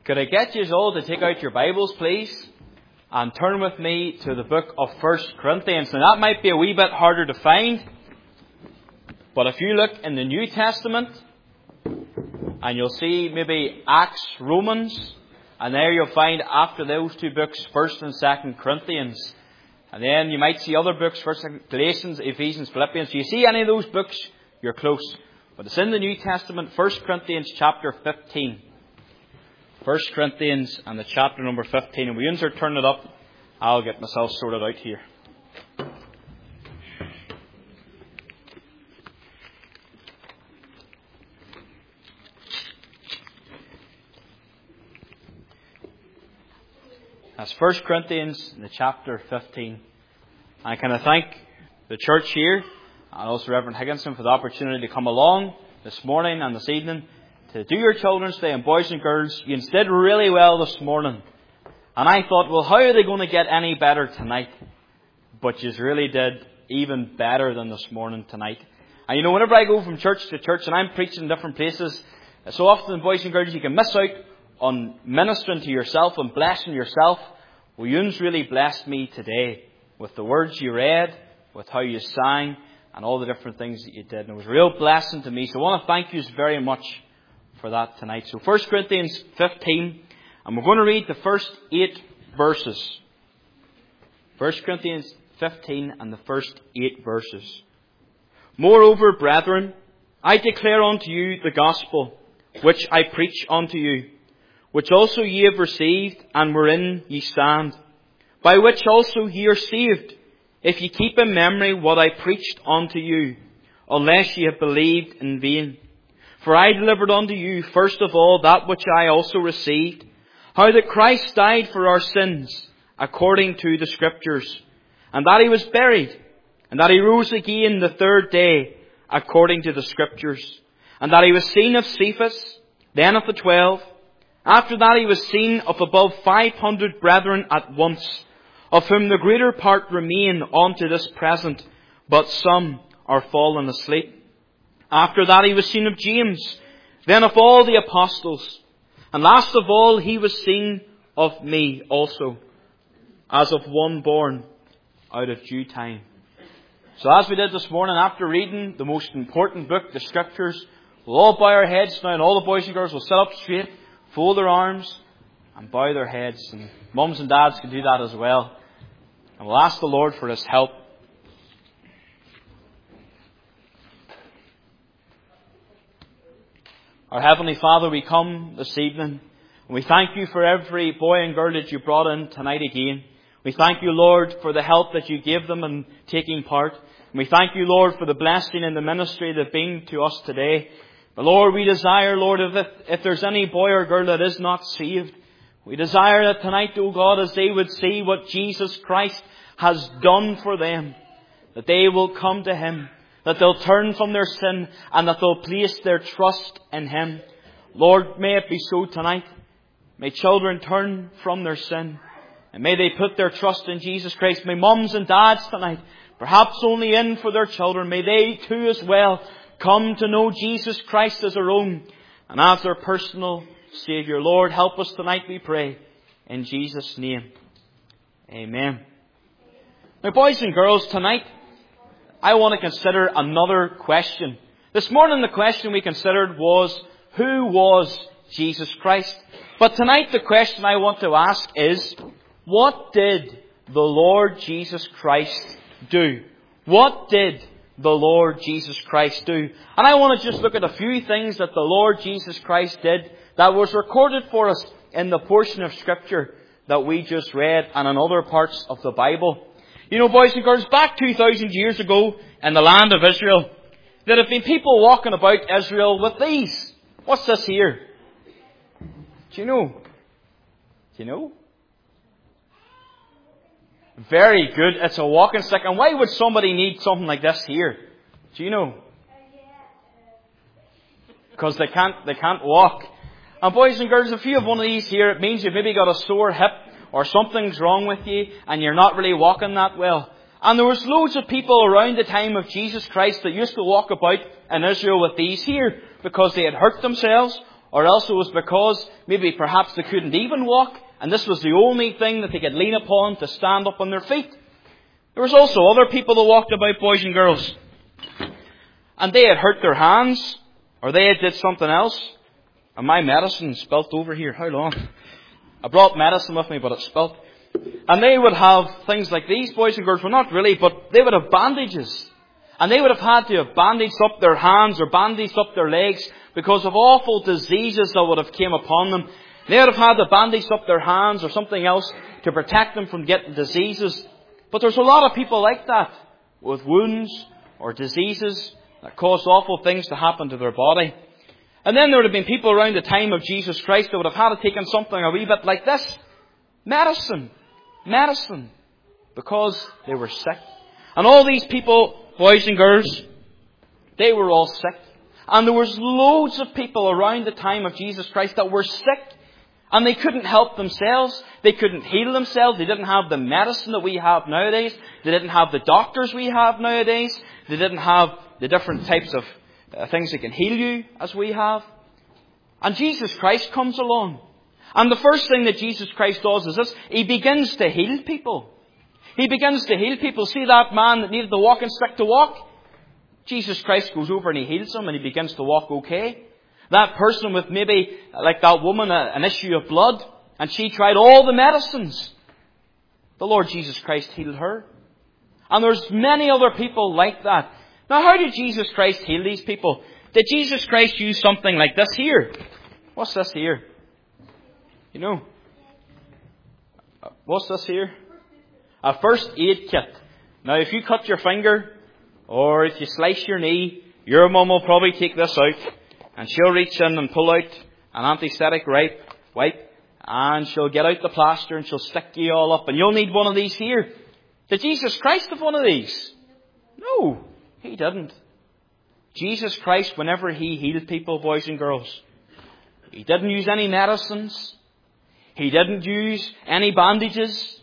Could I get you all to take out your Bibles, please, and turn with me to the book of 1 Corinthians. Now that might be a wee bit harder to find, but if you look in the New Testament, and you'll see maybe Acts, Romans, and there you'll find after those two books, 1st and 2nd Corinthians. And then you might see other books, 1st Galatians, Ephesians, Philippians. So you see any of those books, you're close. But it's in the New Testament, 1 Corinthians chapter 15. 1 Corinthians and the chapter number 15. And we are turning it up. I'll get myself sorted out here. That's 1 Corinthians in the chapter 15. I kind of thank the church here and also Reverend Higginson for the opportunity to come along this morning and this evening to do your Children's Day. And boys and girls, you did really well this morning. And I thought, well, how are they going to get any better tonight? But you really did even better than this morning tonight. And you know, whenever I go from church to church and I'm preaching in different places, so often, boys and girls, you can miss out on ministering to yourself and blessing yourself. Well, Ewan's really blessed me today with the words you read, with how you sang, and all the different things that you did. And it was a real blessing to me. So I want to thank you very much for that tonight. So 1 Corinthians 15, and we're going to read the first 8 verses. 1 Corinthians 15 and the first 8 verses. Moreover, brethren, I declare unto you the gospel, which I preach unto you, which also ye have received, and wherein ye stand, by which also ye are saved, if ye keep in memory what I preached unto you, unless ye have believed in vain. For I delivered unto you first of all that which I also received, how that Christ died for our sins, according to the Scriptures, and that he was buried, and that he rose again the third day, according to the Scriptures, and that he was seen of Cephas, then of the 12. After that he was seen of above 500 brethren at once, of whom the greater part remain unto this present, but some are fallen asleep. After that he was seen of James, then of all the apostles. And last of all he was seen of me also, as of one born out of due time. So as we did this morning, after reading the most important book, the Scriptures, we'll all bow our heads now, and all the boys and girls will sit up straight, fold their arms, and bow their heads. And mums and dads can do that as well. And we'll ask the Lord for His help. Our Heavenly Father, we come this evening, and we thank you for every boy and girl that you brought in tonight again. We thank you, Lord, for the help that you gave them in taking part. And we thank you, Lord, for the blessing and the ministry that been to us today. But Lord, we desire, Lord, if there's any boy or girl that is not saved, we desire that tonight, O God, as they would see what Jesus Christ has done for them, that they will come to Him, that they'll turn from their sin, and that they'll place their trust in Him. Lord, may it be so tonight. May children turn from their sin, and may they put their trust in Jesus Christ. May mums and dads tonight, perhaps only in for their children, may they too as well come to know Jesus Christ as their own and as their personal Saviour. Lord, help us tonight, we pray, in Jesus' name. Amen. Now, boys and girls, tonight I want to consider another question. This morning the question we considered was, who was Jesus Christ? But tonight the question I want to ask is, what did the Lord Jesus Christ do? What did the Lord Jesus Christ do? And I want to just look at a few things that the Lord Jesus Christ did that was recorded for us in the portion of Scripture that we just read and in other parts of the Bible. You know, boys and girls, back 2,000 years ago in the land of Israel, there have been people walking about Israel with these. What's this here? Do you know? Do you know? Very good. It's a walking stick. And why would somebody need something like this here? Do you know? Because they can't walk. And boys and girls, if you have one of these here, it means you've maybe got a sore hip or something's wrong with you and you're not really walking that well. And there was loads of people around the time of Jesus Christ that used to walk about in Israel with these here because they had hurt themselves or else it was because maybe perhaps they couldn't even walk, and this was the only thing that they could lean upon to stand up on their feet. There was also other people that walked about, boys and girls, and they had hurt their hands, or they had did something else. And my medicine spilt over here. How long? I brought medicine with me, but it spilt. And they would have things like these, boys and girls. Well, not really, but they would have bandages. And they would have had to have bandaged up their hands or bandaged up their legs because of awful diseases that would have came upon them. They would have had to bandage up their hands or something else to protect them from getting diseases. But there's a lot of people like that, with wounds or diseases that cause awful things to happen to their body. And then there would have been people around the time of Jesus Christ that would have had to take in something a wee bit like this. Medicine. Medicine. Because they were sick. And all these people, boys and girls, they were all sick. And there was loads of people around the time of Jesus Christ that were sick. And they couldn't help themselves. They couldn't heal themselves. They didn't have the medicine that we have nowadays. They didn't have the doctors we have nowadays. They didn't have the different types of things that can heal you as we have. And Jesus Christ comes along. And the first thing that Jesus Christ does is this. He begins to heal people. He begins to heal people. See that man that needed the walking stick to walk? Jesus Christ goes over and He heals him and he begins to walk okay. That person with maybe, like that woman, an issue of blood, and she tried all the medicines. The Lord Jesus Christ healed her. And there's many other people like that. Now, how did Jesus Christ heal these people? Did Jesus Christ use something like this here? What's this here? You know? What's this here? A first aid kit. Now, if you cut your finger, or if you slice your knee, your mum will probably take this out, and she'll reach in and pull out an antiseptic wipe, and she'll get out the plaster and she'll stick you all up, and you'll need one of these here. Did Jesus Christ have one of these? No. He didn't. Jesus Christ, whenever He healed people, boys and girls, He didn't use any medicines. He didn't use any bandages.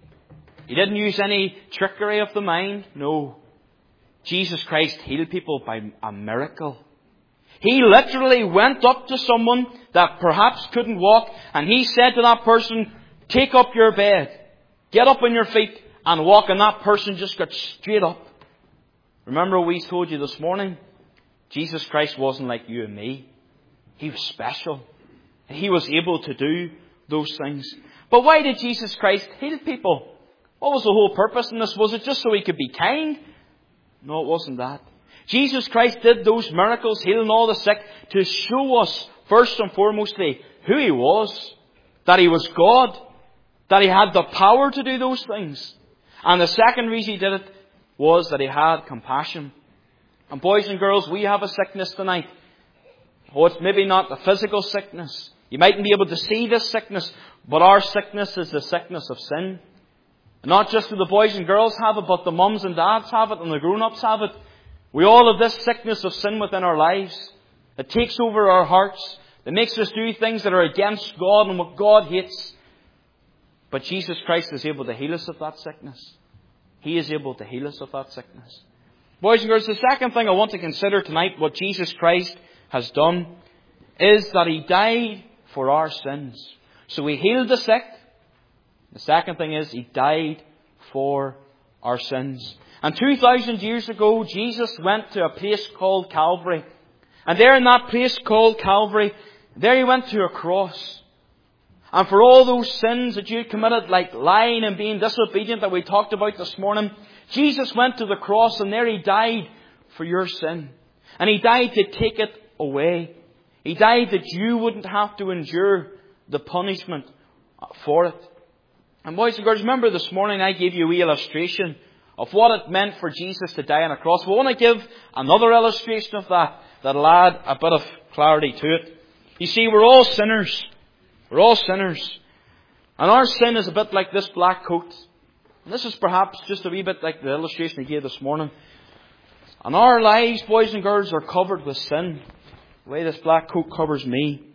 He didn't use any trickery of the mind. No. Jesus Christ healed people by a miracle. He literally went up to someone that perhaps couldn't walk, and He said to that person, "Take up your bed, get up on your feet and walk," and that person just got straight up. Remember we told you this morning, Jesus Christ wasn't like you and me. He was special. He was able to do those things. But why did Jesus Christ heal people? What was the whole purpose in this? Was it just so He could be kind? No, it wasn't that. Jesus Christ did those miracles, healing all the sick, to show us, first and foremostly, who He was. That He was God. That He had the power to do those things. And the second reason He did it was that He had compassion. And boys and girls, we have a sickness tonight. Oh, it's maybe not the physical sickness. You mightn't be able to see this sickness, but our sickness is the sickness of sin. And not just do the boys and girls have it, but the mums and dads have it, and the grown-ups have it. We all have this sickness of sin within our lives. It takes over our hearts. It makes us do things that are against God and what God hates. But Jesus Christ is able to heal us of that sickness. He is able to heal us of that sickness. Boys and girls, the second thing I want to consider tonight, what Jesus Christ has done, is that He died for our sins. So He healed the sick. The second thing is He died for our sins. And 2,000 years ago, Jesus went to a place called Calvary. And there in that place called Calvary, there He went to a cross. And for all those sins that you committed, like lying and being disobedient that we talked about this morning, Jesus went to the cross and there He died for your sin. And He died to take it away. He died that you wouldn't have to endure the punishment for it. And boys and girls, remember this morning I gave you a wee illustration of what it meant for Jesus to die on a cross. We want to give another illustration of that that'll add a bit of clarity to it. You see, we're all sinners. We're all sinners. And our sin is a bit like this black coat. And this is perhaps just a wee bit like the illustration I gave this morning. And our lives, boys and girls, are covered with sin. The way this black coat covers me.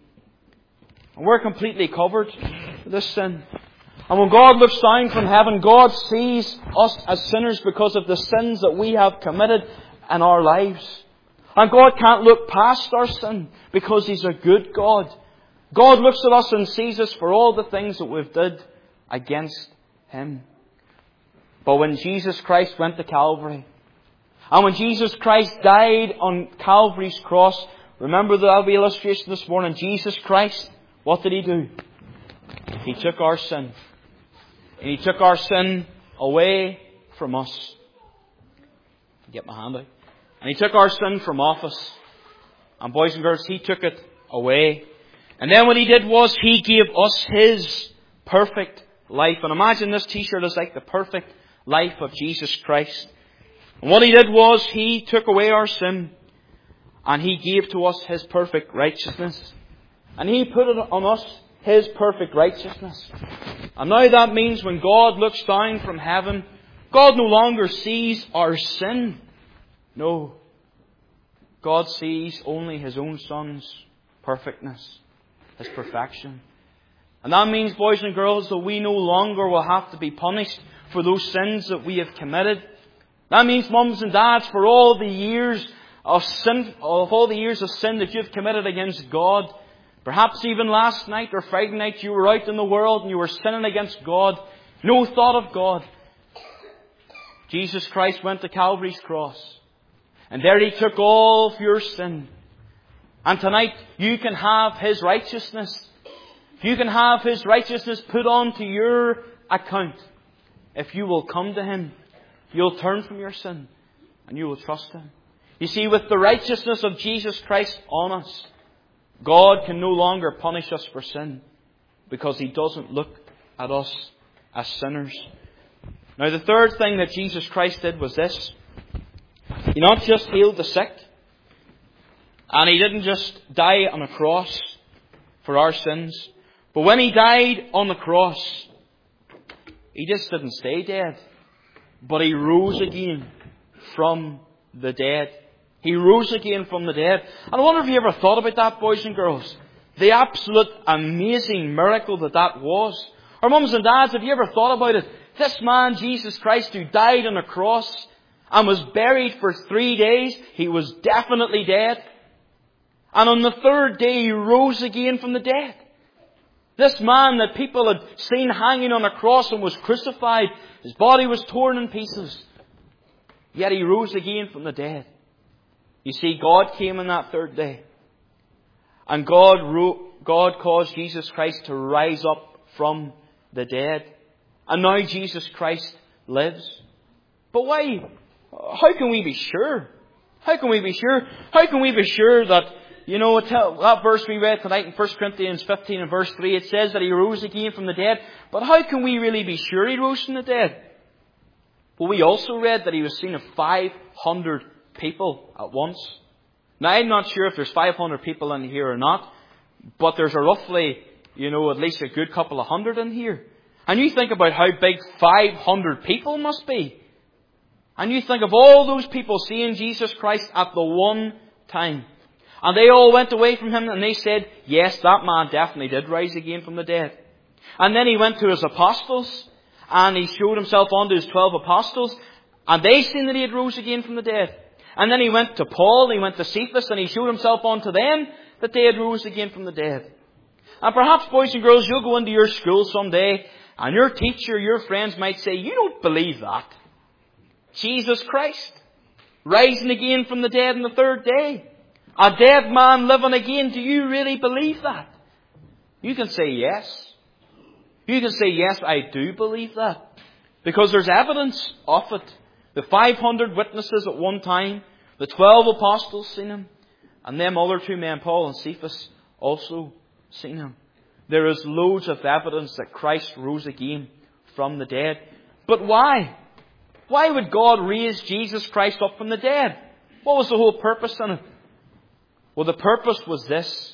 And we're completely covered with this sin. And when God looks down from heaven, God sees us as sinners because of the sins that we have committed in our lives. And God can't look past our sin because He's a good God. God looks at us and sees us for all the things that we've did against Him. But when Jesus Christ went to Calvary, and when Jesus Christ died on Calvary's cross, remember the illustration this morning, Jesus Christ, what did He do? He took our sin. And He took our sin away from us. Get my hand out. And He took our sin from off us. And boys and girls, He took it away. And then what He did was He gave us His perfect life. And imagine this t-shirt is like the perfect life of Jesus Christ. And what He did was He took away our sin. And He gave to us His perfect righteousness. And He put it on us, His perfect righteousness. And now that means when God looks down from heaven, God no longer sees our sin. No. God sees only His own Son's perfectness, His perfection. And that means, boys and girls, that we no longer will have to be punished for those sins that we have committed. That means, mums and dads, for all the years of sin, that you've committed against God, perhaps even last night or Friday night you were out in the world and you were sinning against God, no thought of God. Jesus Christ went to Calvary's cross. And there He took all of your sin. And tonight you can have His righteousness. You can have His righteousness put onto your account. If you will come to Him, you'll turn from your sin and you will trust Him. You see, with the righteousness of Jesus Christ on us, God can no longer punish us for sin because He doesn't look at us as sinners. Now, the third thing that Jesus Christ did was this. He not just healed the sick, and He didn't just die on a cross for our sins, but when He died on the cross, He just didn't stay dead, but He rose again from the dead. He rose again from the dead. And I wonder if you ever thought about that, boys and girls. The absolute amazing miracle that was. Or mums and dads, have you ever thought about it? This man, Jesus Christ, who died on a cross and was buried for 3 days, He was definitely dead. And on the third day, He rose again from the dead. This man that people had seen hanging on a cross and was crucified, His body was torn in pieces. Yet He rose again from the dead. You see, God came on that third day. And God caused Jesus Christ to rise up from the dead. And now Jesus Christ lives. But why? How can we be sure? How can we be sure? How can we be sure that, that verse we read tonight in 1 Corinthians 15 and verse 3, it says that He rose again from the dead. But how can we really be sure He rose from the dead? Well, we also read that He was seen of 500 people at once. Now, I'm not sure if there's 500 people in here or not, but there's a roughly, at least a good couple of hundred in here. And you think about how big 500 people must be. And you think of all those people seeing Jesus Christ at the one time. And they all went away from Him and they said, yes, that man definitely did rise again from the dead. And then He went to His apostles and He showed Himself unto His 12 apostles. And they seen that He had rose again from the dead. And then He went to Paul, He went to Cephas, and He showed Himself unto them that they had rose again from the dead. And perhaps, boys and girls, you'll go into your school someday, and your teacher, your friends might say, you don't believe that. Jesus Christ, rising again from the dead on the third day. A dead man living again. Do you really believe that? You can say yes. You can say, yes, I do believe that. Because there's evidence of it. The 500 witnesses at one time, the 12 apostles seen Him, and them other two men, Paul and Cephas, also seen Him. There is loads of evidence that Christ rose again from the dead. But why? Why would God raise Jesus Christ up from the dead? What was the whole purpose in it? Well, the purpose was this: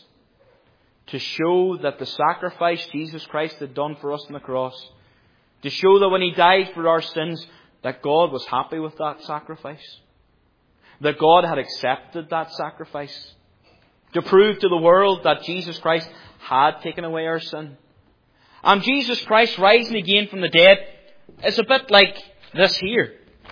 to show that the sacrifice Jesus Christ had done for us on the cross, to show that when He died for our sins, that God was happy with that sacrifice. That God had accepted that sacrifice. To prove to the world that Jesus Christ had taken away our sin. And Jesus Christ rising again from the dead is a bit like this here.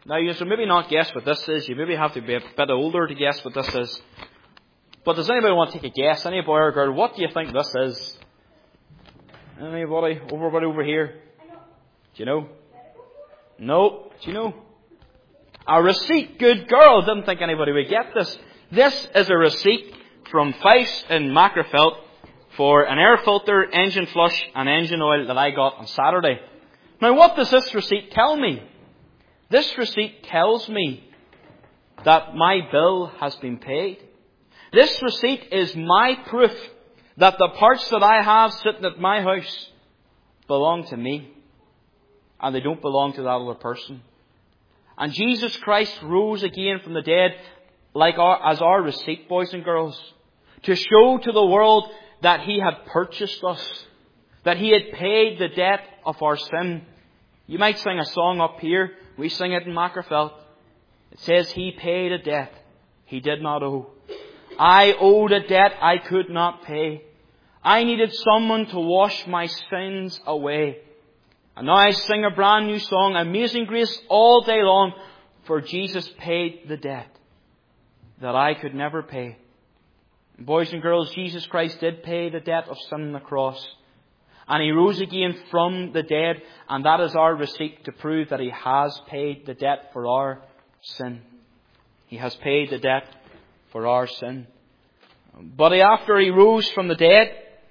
Now, you should maybe not guess what this is. You maybe have to be a bit older to guess what this is. But does anybody want to take a guess? Any boy or girl, what do you think this is? Anybody? Over here? Do you know? No. Do you know? A receipt. Good girl. Didn't think anybody would get this. This is a receipt from Fifes in Macrofelt for an air filter, engine flush and engine oil that I got on Saturday. Now, what does this receipt tell me? This receipt tells me that my bill has been paid. This receipt is my proof that the parts that I have sitting at my house belong to me. And they don't belong to that other person. And Jesus Christ rose again from the dead as our receipt, boys and girls, to show to the world that He had purchased us, that He had paid the debt of our sin. You might sing a song up here. We sing it in Macrofelt. It says, He paid a debt He did not owe. I owed a debt I could not pay. I needed someone to wash my sins away. And now I sing a brand new song, Amazing Grace, all day long, for Jesus paid the debt that I could never pay. And boys and girls, Jesus Christ did pay the debt of sin on the cross. And He rose again from the dead, and that is our receipt to prove that He has paid the debt for our sin. He has paid the debt for our sin. But after He rose from the dead,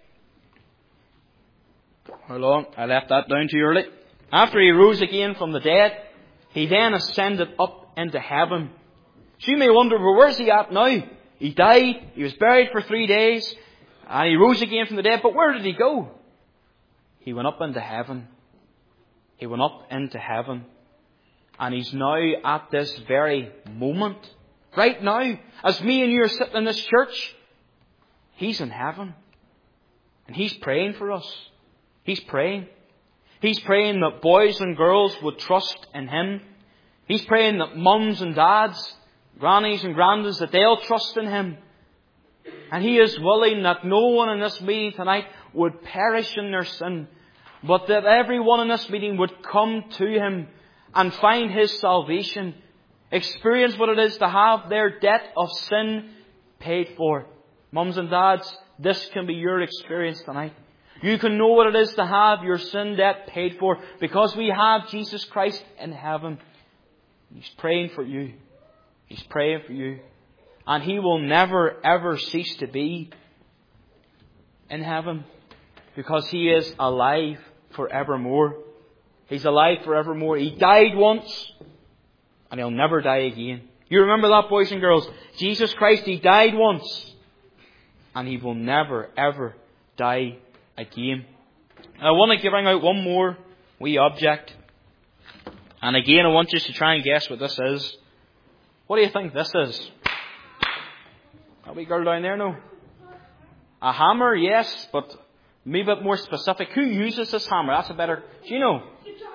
how long? I left that down too early. After He rose again from the dead, He then ascended up into heaven. So you may wonder, well, where's He at now? He died, He was buried for 3 days, and He rose again from the dead. But where did He go? He went up into heaven. He went up into heaven. And He's now at this very moment, right now, as me and you are sitting in this church, He's in heaven. And He's praying for us. He's praying. He's praying that boys and girls would trust in Him. He's praying that mums and dads, grannies and grandads, that they'll trust in Him. And He is willing that no one in this meeting tonight would perish in their sin, but that everyone in this meeting would come to Him and find His salvation, experience what it is to have their debt of sin paid for. Mums and dads, this can be your experience tonight. You can know what it is to have your sin debt paid for because we have Jesus Christ in heaven. He's praying for you. He's praying for you. And He will never ever cease to be in heaven because He is alive forevermore. He's alive forevermore. He died once and He'll never die again. You remember that, boys and girls? Jesus Christ, He died once and He will never ever die again. I want to bring out one more wee object. And again, I want you to try and guess what this is. What do you think this is? That wee girl down there, no? A hammer, yes, but maybe a bit more specific. Who uses this hammer? That's a better... Do you know?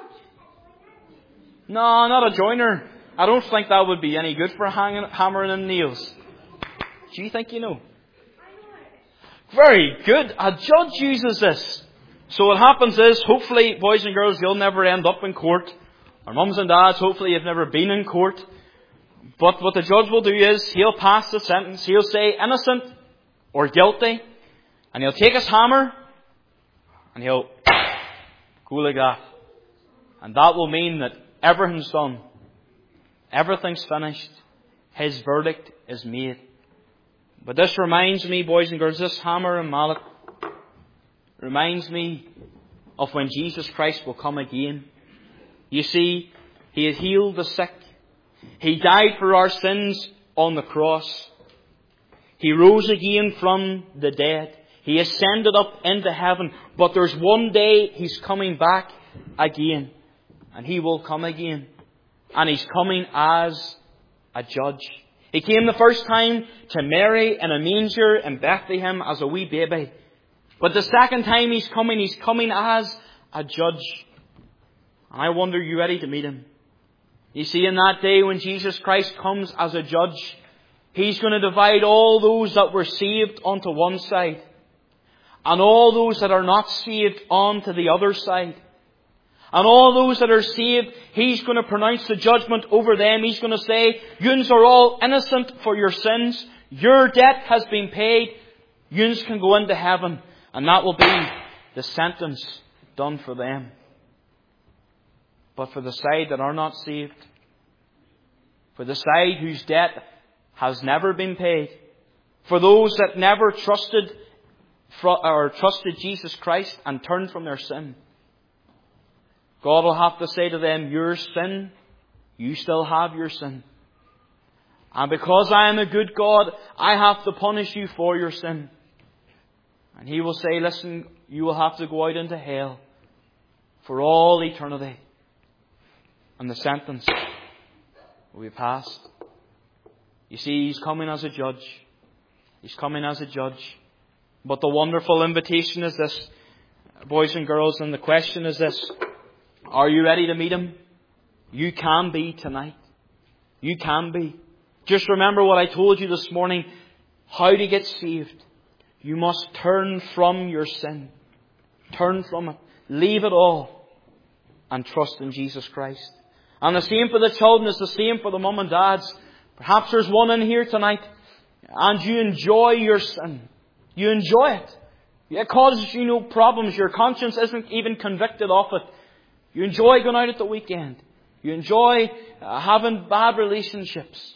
No, not a joiner. I don't think that would be any good for hammering in nails. Do you think you know? Very good. A judge uses this. So what happens is, hopefully, boys and girls, you'll never end up in court. Or mums and dads, hopefully you've never been in court. But what the judge will do is, he'll pass the sentence. He'll say innocent or guilty. And he'll take his hammer and he'll go like that. And that will mean that everything's done. Everything's finished. His verdict is made. But this reminds me, boys and girls, this hammer and mallet reminds me of when Jesus Christ will come again. You see, He has healed the sick. He died for our sins on the cross. He rose again from the dead. He ascended up into heaven. But there's one day He's coming back again. And He will come again. And He's coming as a judge. He came the first time to Mary in a manger in Bethlehem as a wee baby. But the second time He's coming as a judge. And I wonder, are you ready to meet Him? You see, in that day when Jesus Christ comes as a judge, He's going to divide all those that were saved onto one side, and all those that are not saved onto the other side. And all those that are saved, He's going to pronounce the judgment over them. He's going to say, "Yous are all innocent for your sins. Your debt has been paid. Yous can go into heaven." And that will be the sentence done for them. But for the side that are not saved, for the side whose debt has never been paid, for those that never trusted Jesus Christ and turned from their sin, God will have to say to them, "Your sin, you still have your sin. And because I am a good God, I have to punish you for your sin." And He will say, "Listen, you will have to go out into hell for all eternity." And the sentence will be passed. You see, He's coming as a judge. He's coming as a judge. But the wonderful invitation is this, boys and girls, and the question is this: are you ready to meet Him? You can be tonight. You can be. Just remember what I told you this morning, how to get saved. You must turn from your sin. Turn from it. Leave it all. And trust in Jesus Christ. And the same for the children is the same for the mum and dads. Perhaps there's one in here tonight, and you enjoy your sin. You enjoy it. It causes you no problems. Your conscience isn't even convicted of it. You enjoy going out at the weekend. You enjoy having bad relationships.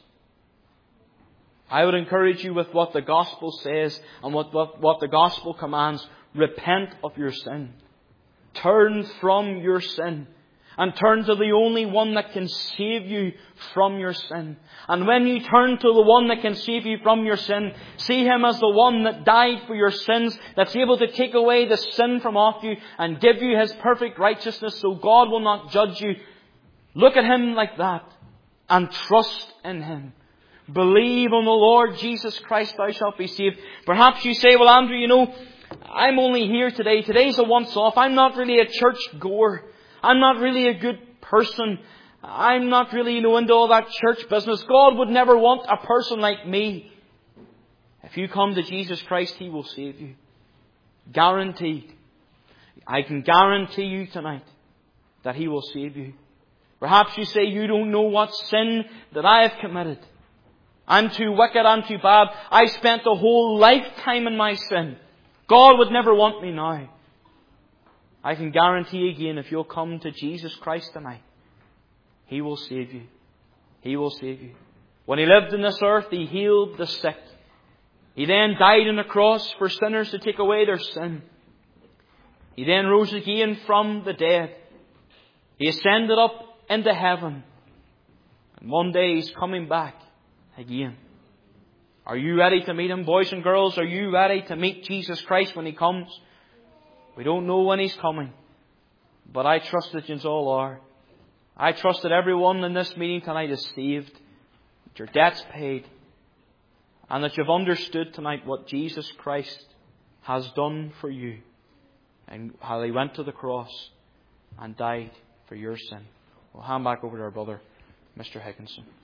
I would encourage you with what the Gospel says and what the Gospel commands. Repent of your sin. Turn from your sin. And turn to the only one that can save you from your sin. And when you turn to the one that can save you from your sin, see Him as the one that died for your sins, that's able to take away the sin from off you and give you His perfect righteousness so God will not judge you. Look at Him like that and trust in Him. Believe on the Lord Jesus Christ, thou shalt be saved. Perhaps you say, "Well, Andrew, I'm only here today. Today's a once off. I'm not really a church goer. I'm not really a good person. I'm not really, into all that church business. God would never want a person like me." If you come to Jesus Christ, He will save you. Guaranteed. I can guarantee you tonight that He will save you. Perhaps you say, "You don't know what sin that I have committed. I'm too wicked, I'm too bad. I spent a whole lifetime in my sin. God would never want me now." I can guarantee again, if you'll come to Jesus Christ tonight, He will save you. He will save you. When He lived on this earth, He healed the sick. He then died on the cross for sinners to take away their sin. He then rose again from the dead. He ascended up into heaven. And one day He's coming back again. Are you ready to meet Him, boys and girls? Are you ready to meet Jesus Christ when He comes? We don't know when He's coming, but I trust that you all are. I trust that everyone in this meeting tonight is saved, that your debt's paid, and that you've understood tonight what Jesus Christ has done for you and how He went to the cross and died for your sin. We'll hand back over to our brother, Mr. Higginson.